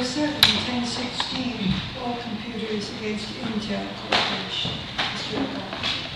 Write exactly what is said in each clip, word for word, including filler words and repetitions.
seven, ten sixteen, all computers against Intel Corporation. Mister O'Connor.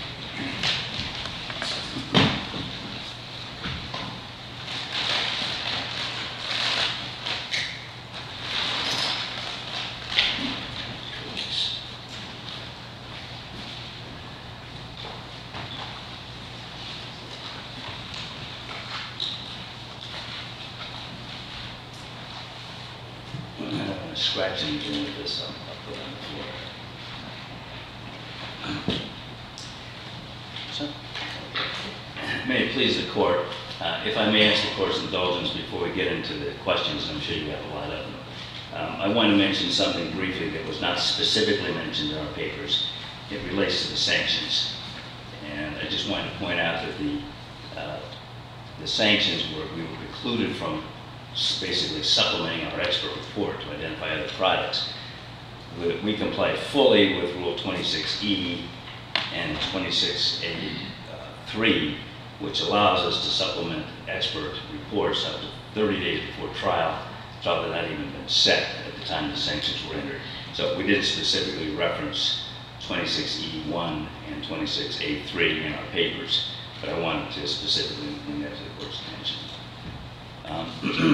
Scratch anything with this, I'll, I'll put it on the floor. So, may it please the court, uh, if I may ask the court's indulgence before we get into the questions, I'm sure you have a lot of them. Um, I want to mention something briefly that was not specifically mentioned in our papers. It relates to the sanctions. And I just wanted to point out that the, uh, the sanctions were, we were precluded from basically supplementing our expert report to identify other products. We, we comply fully with Rule twenty-six E and twenty-six A three, which allows us to supplement expert reports up to thirty days before trial. Trial had not even been set at the time the sanctions were entered. So we did specifically reference twenty-six E one and twenty-six A three in our papers, but I wanted to specifically bring that to the court's attention. Um,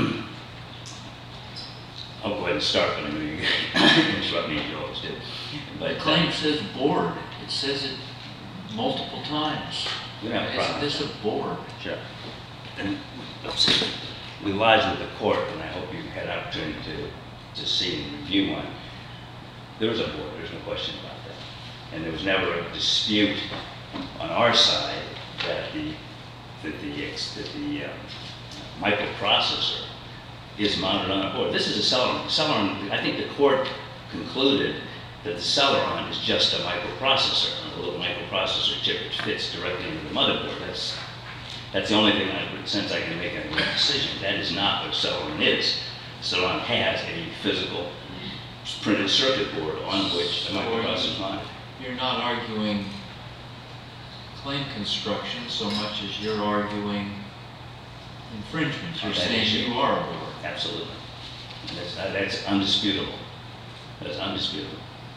I'll go ahead and start, but I'm going to interrupt me as you always do. But, the claim uh, says board. It says it multiple times. We don't have a problem. Isn't this a board? Sure. And oops, we lodged with the court, and I hope you had an opportunity to, to see and review one. There was a board. There's no question about that. And there was never a dispute on our side that the that the that the um, microprocessor is mounted on a board. This is a Celeron. Celeron, I think the court concluded that the Celeron is just a microprocessor, a little microprocessor chip which fits directly into the motherboard. That's that's the only thing I would sense I can make a decision. That is not what Celeron is. Celeron has a physical printed circuit board on which the microprocessor is mounted. You're not arguing claim construction so much as you're arguing infringement. You're saying you are a board. Absolutely. That's, uh, that's undisputable. That's undisputable.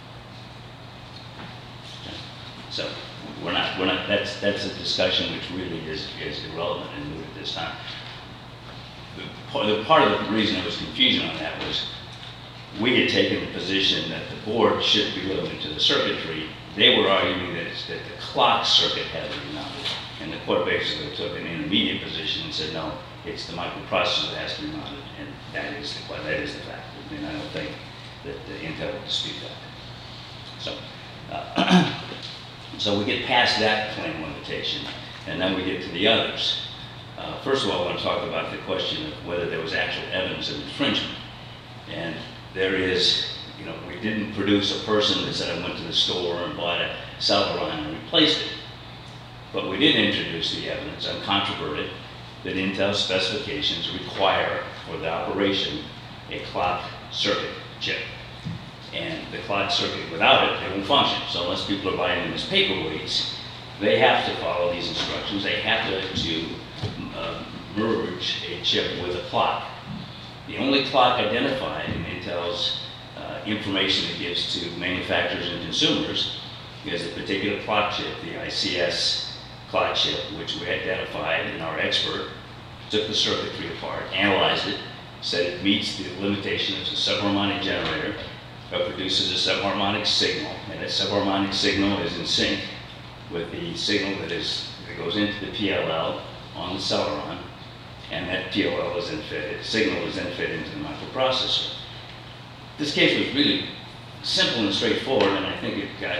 So we're not, we're not, that's, that's a discussion which really is, is irrelevant and moot at this time. The part, the part of the reason there was confusion on that was we had taken the position that the board should be limited to the circuitry. They were arguing that, it's, that the clock circuit had to be mounted. And the court basically took an intermediate position and said, no, it's the microprocessor that has to be mounted, and that is the, well, that is the fact. I mean, I don't think that the Intel would dispute that. So, uh, so we get past that claim limitation, and then we get to the others. Uh, first of all, I want to talk about the question of whether there was actual evidence of infringement. And there is, you know, we didn't produce a person that said, I went to the store and bought a Celeron and replaced it. But we did introduce the evidence, uncontroverted, that Intel specifications require for the operation a clock circuit chip. And the clock circuit, without it, they won't function. So unless people are buying them as paperweights, they have to follow these instructions. They have to, to uh, merge a chip with a clock. The only clock identified in Intel's uh, information it gives to manufacturers and consumers is a particular clock chip, the I C S clock chip, which we identified, and our expert took the circuitry apart, analyzed it, said it meets the limitation as a subharmonic generator, but produces a subharmonic signal, and that subharmonic signal is in sync with the signal that is that goes into the P L L on the Celeron, and that P L L is then fed, signal is then fed into the microprocessor. This case was really simple and straightforward, and I think it got,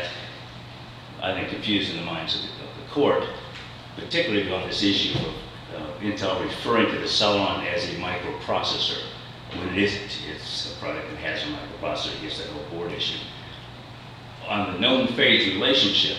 I think, confused in the minds of the, of the court, particularly on this issue of uh, Intel referring to the Celeron as a microprocessor when it isn't. It's a product that has a microprocessor. It gets that whole board issue. On the known phase relationship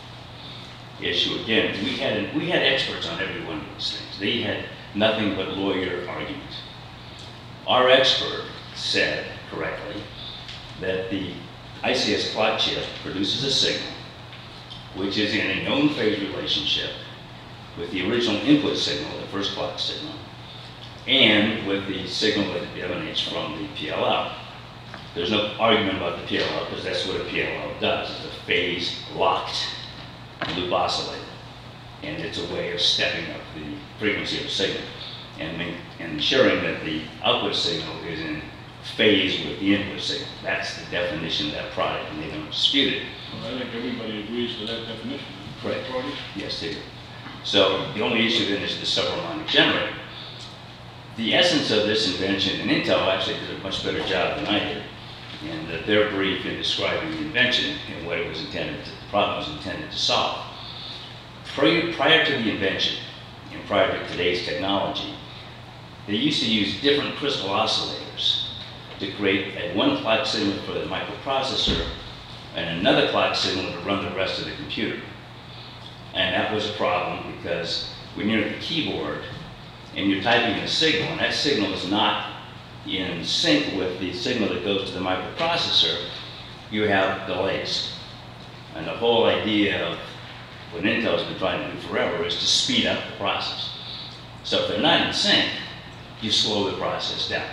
issue, again, we had we had experts on every one of these things. They had nothing but lawyer argument. Our expert said correctly that the I C S clock chip produces a signal which is in a known phase relationship with the original input signal, the first clock signal, and with the signal that emanates from the P L L. There's no argument about the P L L because that's what a P L L does. It's a phase-locked loop oscillator. And it's a way of stepping up the frequency of a signal and, make, and ensuring that the output signal is in phase with the input signal. That's the definition of that product, and they don't dispute it. Well, I think everybody agrees to that definition. Correct. Parties? Yes, they do. So the only issue then is the subharmonic generator. The essence of this invention, and Intel actually did a much better job than I did, in that their brief in describing the invention and what it was intended to, the problem was intended to solve. Prior, prior to the invention, and prior to today's technology, they used to use different crystal oscillators to create a one clock signal for the microprocessor and another clock signal to run the rest of the computer. And that was a problem because when you're at the keyboard and you're typing a signal, and that signal is not in sync with the signal that goes to the microprocessor, you have delays. And the whole idea of what Intel's been trying to do forever is to speed up the process. So if they're not in sync, you slow the process down.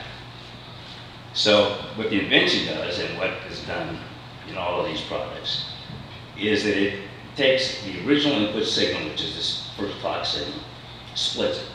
So what the invention does, and what is done in all of these products, is that it takes the original input signal, which is this first clock signal, splits it.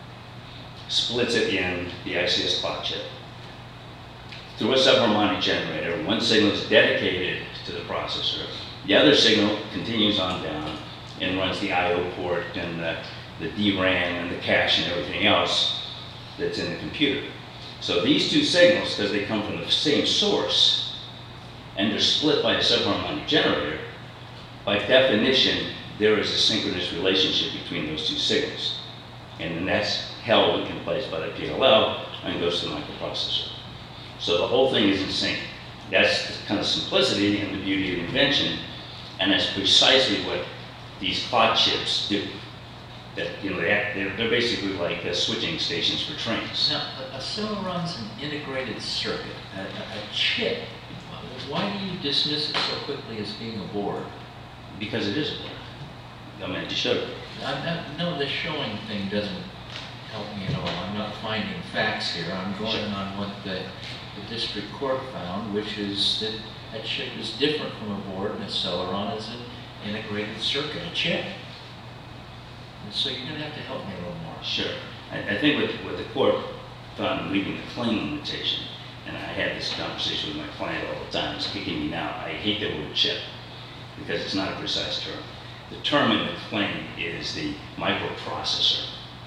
Splits it in the I C S clock chip. Through a subharmonic generator, one signal is dedicated to the processor. The other signal continues on down and runs the I O port and the, the D RAM and the cache and everything else that's in the computer. So these two signals, because they come from the same source, and they're split by a subharmonic generator, by definition, there is a synchronous relationship between those two signals. And then that's held in place by the P L L and goes to the microprocessor. So the whole thing is in sync. That's the kind of simplicity and the beauty of the invention, and that's precisely what these clock chips do. That, you know, they act, they're, they're basically like uh, switching stations for trains. Now, a, a cell runs an integrated circuit, a, a, a chip. Why do you dismiss it so quickly as being a board? Because it is a board. I mean, to show you. I'm not, no, the showing thing doesn't help me at all. I'm not finding facts here. I'm going Sure. on what the, the district court found, which is that a chip is different from a board, and a Celeron is an integrated circuit, a chip. And so you're going to have to help me a little more. Sure. I, I think what, what the court found in reading the claim limitation, and I had this conversation with my client all the time, it's kicking me now. I hate the word chip because it's not a precise term. The term in the claim is the microprocessor,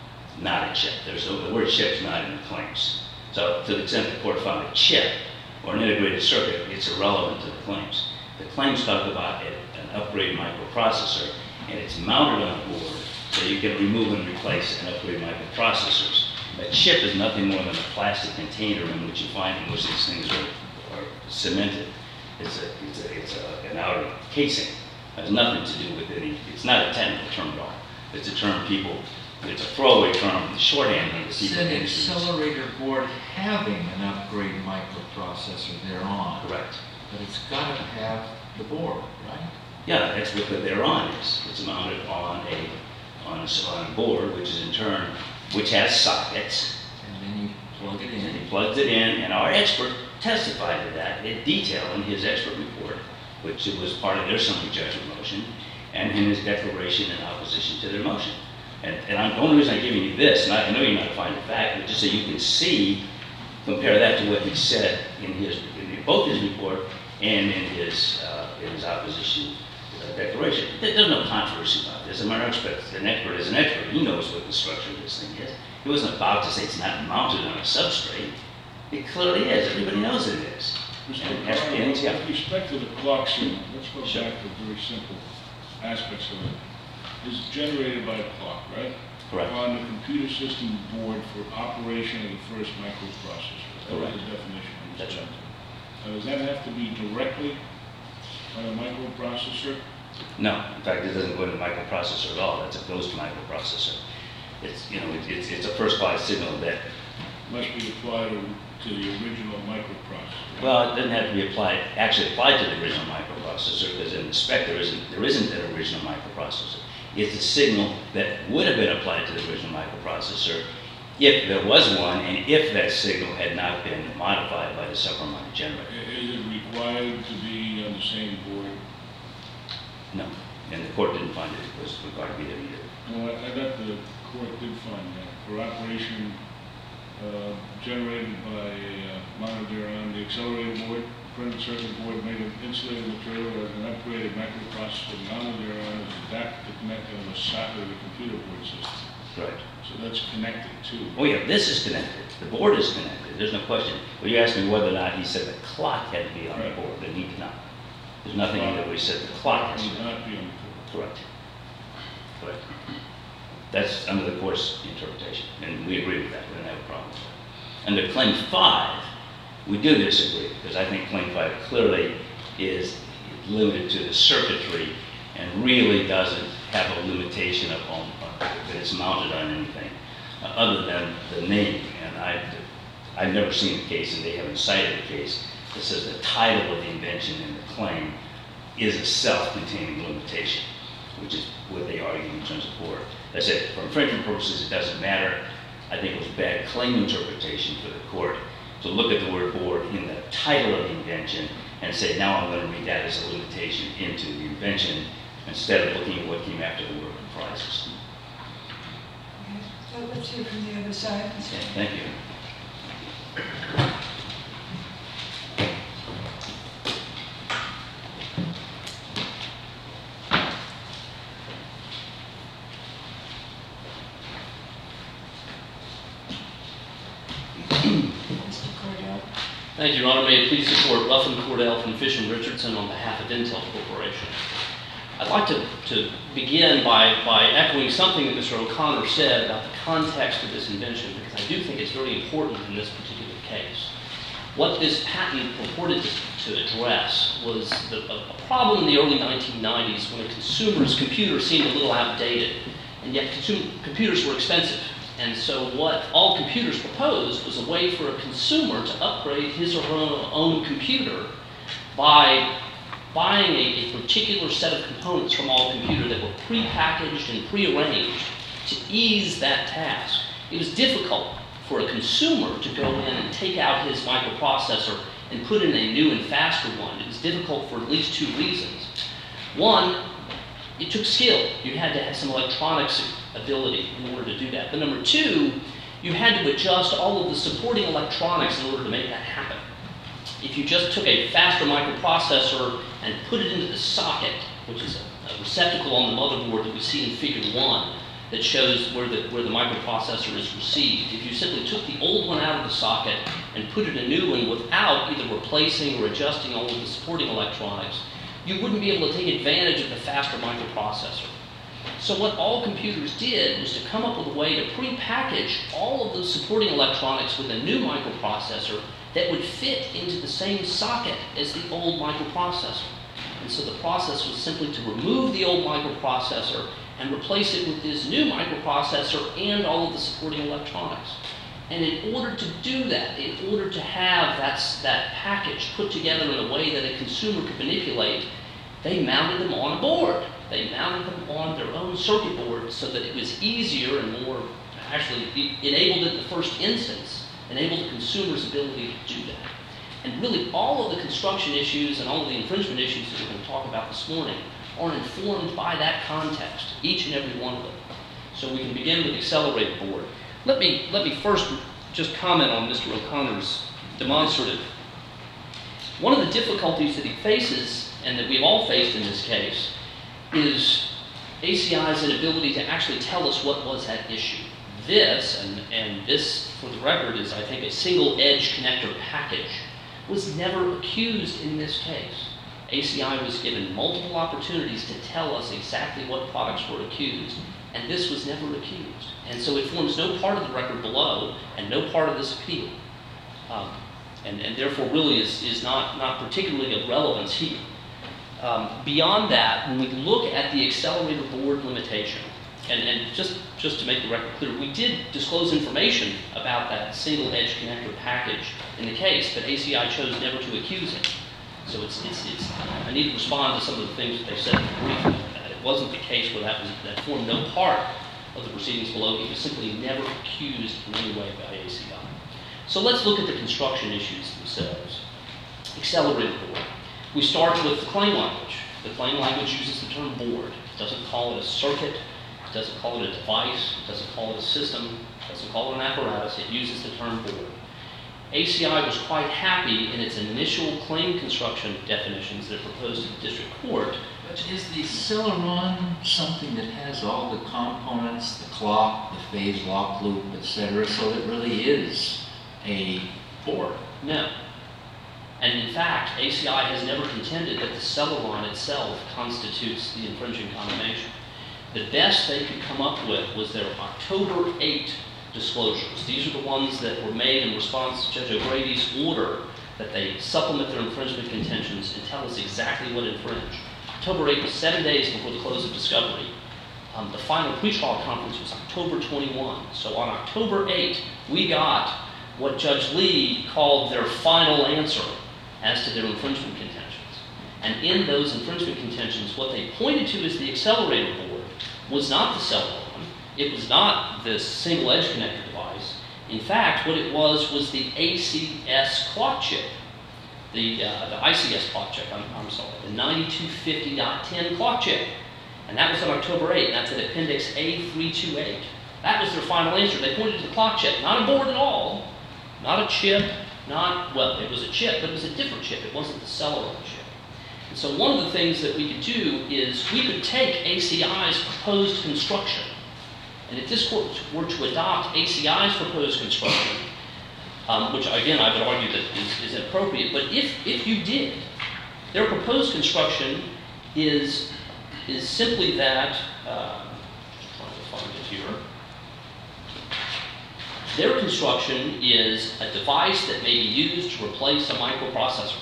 not a chip. There's no, the word chip is not in the claims. So to the extent the court found a chip or an integrated circuit, it's irrelevant to the claims. The claims talk about a, an upgrade microprocessor, and it's mounted on a board so you can remove and replace and upgrade microprocessors. A chip is nothing more than a plastic container in which you find in which these things are, are cemented. It's, a, it's, a, it's a, an outer casing. It has nothing to do with any, it's not a technical term at all. It's a term people, it's a throwaway term, the shorthand of the It's people an industries. accelerator board having an upgrade microprocessor thereon. Correct. But it's got to have the board, right? Yeah, that's what the thereon is. It's mounted on a, on a, on a board, which is in turn, which has sockets. And then you plug it And in. he plugged it in, and our expert testified to that in detail in his expert report, which was part of their summary judgment motion, and in his declaration in opposition to their motion. And, and I'm, the only reason I'm giving you this, and I, I know you're not finding fact, but just so you can see, compare that to what he said in his, in both his report and in his, uh, in his opposition uh, declaration. There, there's no controversy about this. I'm an expert. An expert is an expert. He knows what the structure of this thing is. He wasn't about to say it's not mounted on a substrate. It clearly is. Everybody knows it is. Mister And Carter, S P Ns, yeah. with respect to the clock signal, let's go Sure. back to very simple aspects of it. It's generated by a clock, right? Correct. On the computer system board for operation of the first microprocessor. That was Correct. the definition. of That's this. right. Now, does that have to be directly on a microprocessor? No, in fact, it doesn't go into microprocessor at all. That's a goes to microprocessor. It's, you know, it, it's, it's a first class signal that, Must be applied to, to the original microprocessor. well, it doesn't have to be applied, actually applied to the original microprocessor, because in the spec there isn't, there isn't an original microprocessor. It's a signal that would have been applied to the original microprocessor if there was one, and if that signal had not been modified by the supplemental generator. Is it required to be on the same board? No, and the court didn't find it was required to be there either. No, I, I thought the court did find that for operation uh, generated by a uh, monitor on the accelerator board, the printed circuit board made of insulated material as an upgraded microprocessor mounted thereon as a adapter to connect on the socket of the computer board system. Right. So that's connected too. Oh yeah, this is connected. The board is connected. There's no question. But you asked me whether or not he said the clock had to be on Right. the board, and he did not. There's nothing in there where he said the clock has to Would be. not be on the board. Correct. Correct. That's under the court's interpretation, and we agree with that. We don't have a problem with that. Under Claim five, we do disagree, because I think Claim five clearly is limited to the circuitry and really doesn't have a limitation upon that it's mounted on anything uh, other than the name. And I, I've never seen a case, and they haven't cited a case, that says the title of the invention in the claim is a self-containing limitation, which is what they argue in terms of board. I said, for infringement purposes, it doesn't matter. I think it was bad claim interpretation for the court to look at the word board in the title of the invention and say, now I'm going to read that as a limitation into the invention, instead of looking at what came after the word comprises. Okay, so let's hear from the other side. Okay, thank you. Mister Cordell. Thank you, Your Honor. May it please the Court, Ruffin Cordell from Fish and Richardson on behalf of Intel Corporation. I'd like to, to begin by, by echoing something that Mister O'Connor said about the context of this invention, because I do think it's very important in this particular case. What this patent purported to, to address was the, a, a problem in the early nineteen nineties when a consumer's computer seemed a little outdated, and yet consumer, computers were expensive. And so what all computers proposed was a way for a consumer to upgrade his or her own computer by buying a, a particular set of components from all computer that were pre-packaged and pre-arranged to ease that task. It was difficult for a consumer to go in and take out his microprocessor and put in a new and faster one. It was difficult for at least two reasons. One, it took skill. You had to have some electronics ability in order to do that. But number two, you had to adjust all of the supporting electronics in order to make that happen. If you just took a faster microprocessor and put it into the socket, which is a, a receptacle on the motherboard that we see in figure one that shows where the, where the microprocessor is received. If you simply took the old one out of the socket and put in a new one without either replacing or adjusting all of the supporting electronics, you wouldn't be able to take advantage of the faster microprocessor. So what all computers did was to come up with a way to pre-package all of those supporting electronics with a new microprocessor that would fit into the same socket as the old microprocessor. And so the process was simply to remove the old microprocessor and replace it with this new microprocessor and all of the supporting electronics. And in order to do that, in order to have that, that package put together in a way that a consumer could manipulate, they mounted them on a board. They mounted them on their own circuit board so that it was easier and more, actually enabled it in the first instance, enabled the consumer's ability to do that. And really all of the construction issues and all of the infringement issues that we're going to talk about this morning are informed by that context, each and every one of them. So we can begin with accelerated board. Let me, let me first just comment on Mister O'Connor's demonstrative. One of the difficulties that he faces, and that we've all faced in this case, is A C I's inability to actually tell us what was at issue. This, and, and this, for the record, is, I think, a single edge connector package, was never accused in this case. A C I was given multiple opportunities to tell us exactly what products were accused, and this was never accused. And so it forms no part of the record below and no part of this appeal. Um, and, and therefore really is, is not, not particularly of relevance here. Um, beyond that, when we look at the accelerator board limitation, and, and just, just to make the record clear, we did disclose information about that single edge connector package in the case, but A C I chose never to accuse it. So it's, it's, it's, I need to respond to some of the things that they said in the briefing. It wasn't the case where that, was, that formed no part of the proceedings below. He was simply never accused in any way by A C I. So let's look at the construction issues themselves. Accelerated board. We start with the claim language. The claim language uses the term board. It doesn't call it a circuit. It doesn't call it a device. It doesn't call it a system. It doesn't call it an apparatus. It uses the term board. A C I was quite happy in its initial claim construction definitions that it proposed to the district court. But is the Celeron something that has all the components, the clock, the phase lock loop, et cetera, so it really is a board? No. And in fact, A C I has never contended that the Celeron itself constitutes the infringing combination. The best they could come up with was their October eighth disclosures. These are the ones that were made in response to Judge O'Grady's order that they supplement their infringement contentions and tell us exactly what infringed. October eighth was seven days before the close of discovery. Um, the final pretrial conference was October twenty-first. So on October eighth, we got what Judge Lee called their final answer as to their infringement contentions. And in those infringement contentions, what they pointed to as the accelerator board was not the Celeron. It was not this single edge connector device. In fact, what it was was the A C S clock chip. The, uh, the I C S clock chip, I'm, I'm sorry, the ninety-two fifty dot ten clock chip. And that was on October eighth. That's at Appendix A three twenty-eight. That was their final answer. They pointed to the clock chip, not a board at all, not a chip, not, well, it was a chip, but it was a different chip. It wasn't the Celeron chip. And so one of the things that we could do is we could take A C I's proposed construction, and if this court were to adopt A C I's proposed construction, um, which again I would argue that is, is inappropriate, but if, if you did, their proposed construction is, is simply that, uh, trying to find it here, their construction is a device that may be used to replace a microprocessor.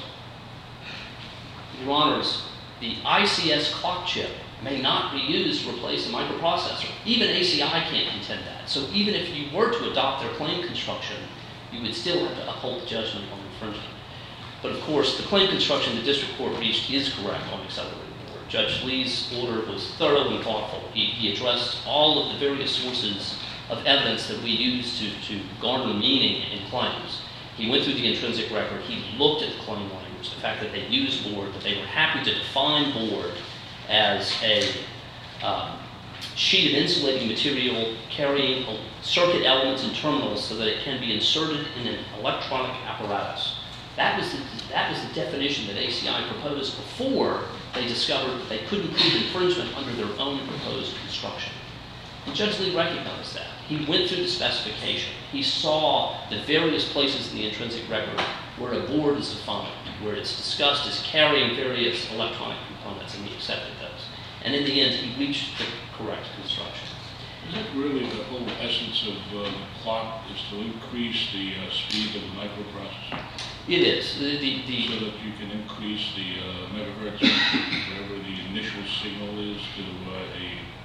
Your Honors, the I C S clock chip may not be used to replace a microprocessor. Even A C I can't contend that. So even if you were to adopt their claim construction, you would still have to uphold the judgment on infringement. But of course, the claim construction the district court reached is correct on accelerated board. Judge Lee's order was thorough and thoughtful. He, he addressed all of the various sources of evidence that we use to, to garner meaning in claims. He went through the intrinsic record. He looked at the claim language, the fact that they used board, that they were happy to define board as a um, sheet of insulating material carrying circuit elements and terminals so that it can be inserted in an electronic apparatus. That was the, that was the definition that A C I proposed before they discovered that they couldn't prove infringement under their own proposed construction. And Judge Lee recognized that. He went through the specification. He saw the various places in the intrinsic record where a board is defined, where it's discussed as carrying various electronic components, and he accepted those. And in the end, he reached the correct construction. Is that really the whole essence of uh, the clock, is to increase the uh, speed of the microprocessor? It is. The, the, the, so that you can increase the uh, megahertz, whatever the initial signal is, to uh,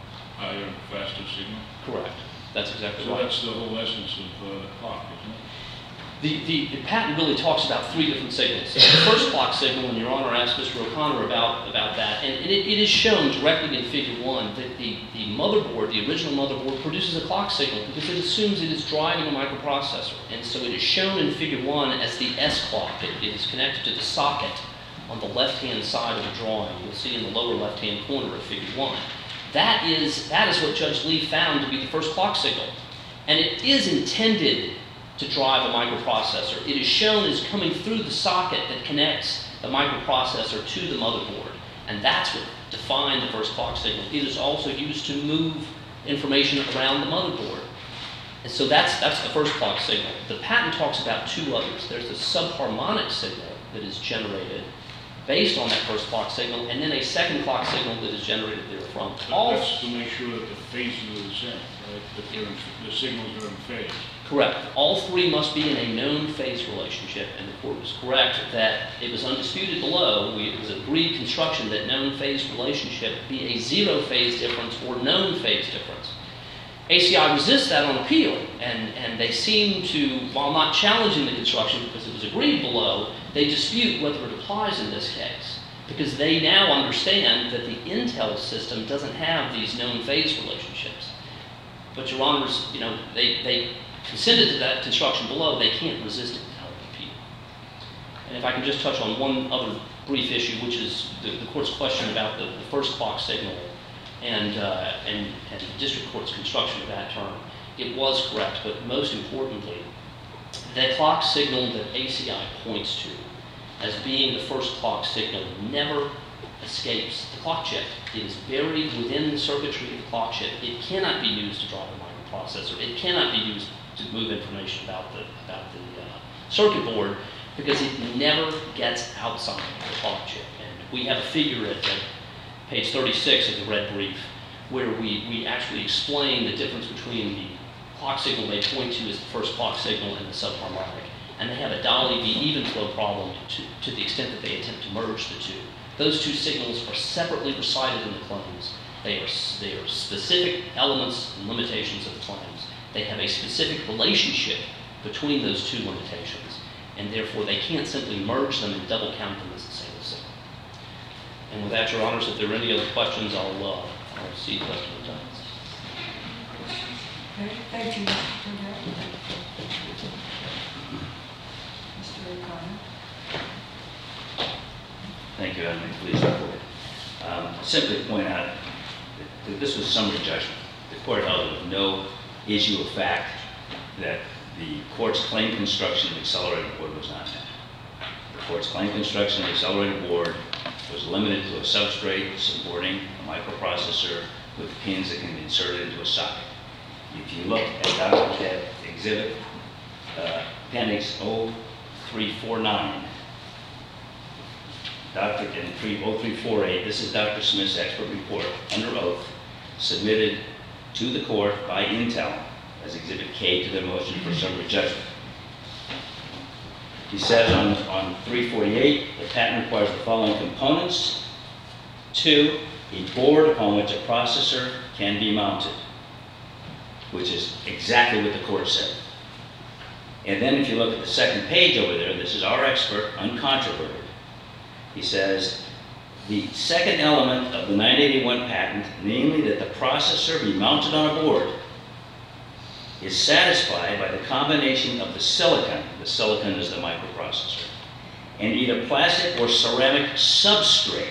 a higher, faster signal? Correct. That's exactly so right. So that's the whole essence of uh, the clock, isn't it? The, the, the patent really talks about three different signals. So the first clock signal, and Your Honor asked Mister O'Connor about, about that, and, and it, it is shown directly in Figure one that the, the motherboard, the original motherboard, produces a clock signal because it assumes it is driving a microprocessor. And so it is shown in Figure one as the S clock. It, it is connected to the socket on the left-hand side of the drawing. You'll see in the lower left-hand corner of Figure one. That is, that is what Judge Lee found to be the first clock signal. And it is intended to drive a microprocessor. It is shown as coming through the socket that connects the microprocessor to the motherboard. And that's what defined the first clock signal. It is also used to move information around the motherboard. And so that's, that's the first clock signal. The patent talks about two others. There's a subharmonic signal that is generated based on that first clock signal, and then a second clock signal that is generated therefrom. All that's to make sure that the phases are the same, right? That they're in, the signals are in phase. Correct. All three must be in a known phase relationship, and the court was correct that it was undisputed below. We, it was agreed construction that known phase relationship be a zero phase difference or known phase difference. A C I resists that on appeal, and, and they seem to, while not challenging the construction because it was agreed below, they dispute whether it applies in this case because they now understand that the Intel system doesn't have these known phase relationships. but Your Honors, you know, they, they consented to that construction below, they can't resist it without appeal. And if I can just touch on one other brief issue, which is the, the court's question about the, the first clock signal and, uh, and, and the district court's construction of that term. It was correct, but most importantly, the clock signal that A C I points to as being the first clock signal never escapes the clock chip. It is buried within the circuitry of the clock chip. It cannot be used to drive a microprocessor. It cannot be used to move information about the, about the uh, circuit board because it never gets outside the clock chip. And we have a figure at, at page thirty-six of the red brief where we, we actually explain the difference between the clock signal they point to as the first clock signal and the subharmonic. And they have a Dolly V even flow problem to, to the extent that they attempt to merge the two. Those two signals are separately recited in the claims. They are, they are specific elements and limitations of the claims. They have a specific relationship between those two limitations, and therefore they can't simply merge them and double count them as a single signal. And with that, Your Honors, if there are any other questions, I'll, uh, I'll see the rest of the time. Okay, thank you, Mister Cordell. Mister O'Connor. Thank you, Madam Police Report. Um, simply point out that this was summary judgment. The court held with no issue of fact that the court's claim construction of the accelerated board was not met. The court's claim construction of the accelerated board was limited to a substrate supporting a microprocessor with pins that can be inserted into a socket. If you look at Doctor Exhibit uh, Appendix oh three four nine, Doctor in oh three four eight, this is Doctor Smith's expert report under oath submitted to the court by Intel as Exhibit K to their motion for summary judgment. He says on, on three forty-eight, the patent requires the following components. Two, a board upon which a processor can be mounted, which is exactly what the court said. And then if you look at the second page over there, this is our expert, uncontroverted. He says, the second element of the nine eighty-one patent, namely that the processor be mounted on a board, is satisfied by the combination of the silicon, the silicon is the microprocessor, and either plastic or ceramic substrate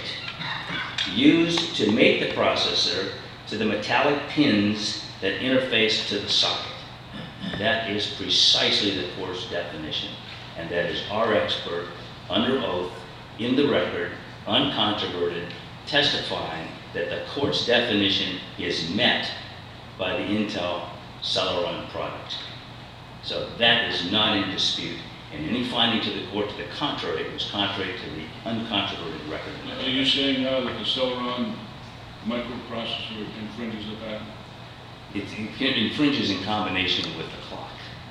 used to mate the processor to the metallic pins that interface to the socket. That is precisely the court's definition, and that is our expert, under oath, in the record, uncontroverted, testifying that the court's definition is met by the Intel Celeron product. So that is not in dispute, and any finding to the court to the contrary was contrary to the uncontroverted record. Are you saying now that the Celeron microprocessor infringes the patent? It, it infringes in combination with the clock.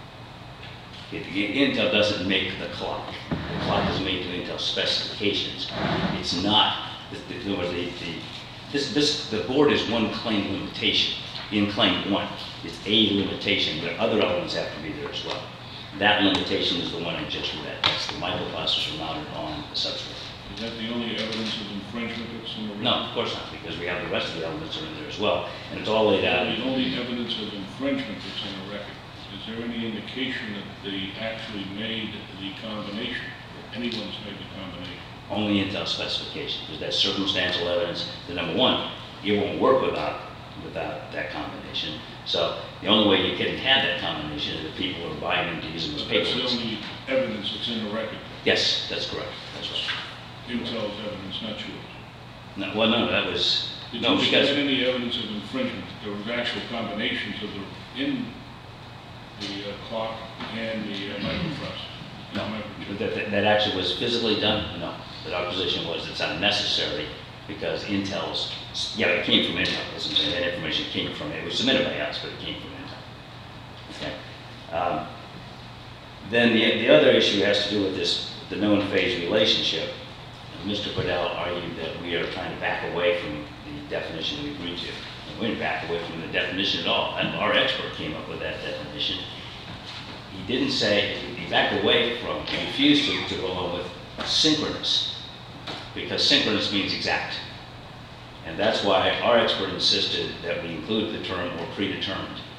It, Intel doesn't make the clock. The clock is made to Intel specifications. It's not, the, the, the, the, this, this, the board is one claim limitation in claim one. It's a limitation, but other elements have to be there as well. That limitation is the one I just read. That's the microprocessor mounted on the substrate. Is that the only evidence of infringement that's in the record? No, of course not, because we have the rest of the elements are in there as well, and it's all laid out. The only evidence of infringement that's in the record, is there any indication that they actually made the combination, or anyone's made the combination? Only Intel specification, because that's circumstantial evidence. The number one, it won't work without without that combination. So the only way you can have that combination is if people are buying them to use them as That's the papers. only evidence that's in the record. Yes, that's correct. That's right. Intel's evidence, not yours. No, well, no, that was Did no you because submit any evidence of infringement? There was actual combinations of the in the uh, clock and the uh, microprocessor. no, Microchip. that, that, that actually was physically done. No, but our position was it's unnecessary because Intel's yeah, it came from Intel. Doesn't say that information came from it. It was submitted by us, but it came from Intel. Okay. Um, then the the other issue has to do with this the known phase relationship. And Mister Cordell argued that we are trying to back away from the definition we agreed to. And we didn't back away from the definition at all. And our expert came up with that definition. He didn't say he backed away from. He refused to, to go along with synchronous, because synchronous means exact. And that's why our expert insisted that we include the term or predetermined.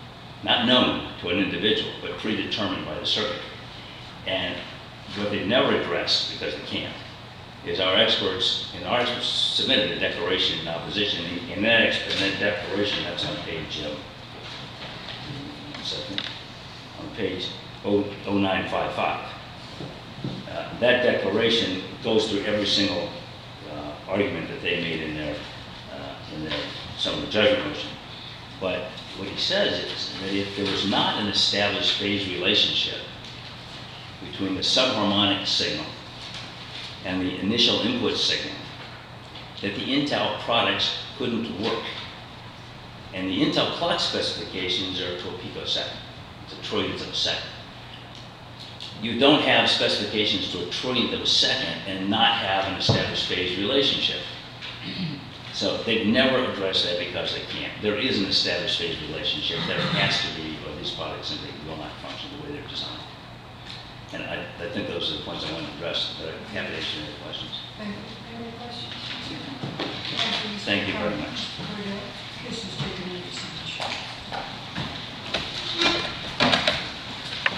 not known to an individual, but predetermined by the circuit. And what they've never addressed, because they can't, is our experts, and our experts submitted a declaration in opposition. In in that, ex- in that declaration, that's on page, uh, one second, on page oh nine five five. Uh, that declaration goes through every single uh, argument that they made in their, uh, in their summary judgment motion. But what he says is that if there was not an established phase relationship between the subharmonic signal and the initial input signal, that the Intel products couldn't work. And the Intel clock specifications are to a picosecond, to trillionth of a second. You don't have specifications to a trillionth of a second and not have an established phase relationship. So they've never addressed that because they can't. There is an established phase relationship. There has to be, or these products simply will not function the way they're designed. And I, I think those are the points I want to address, but I'm happy to answer any questions. Thank you. Any questions? Thank you very much. This is taken into submission.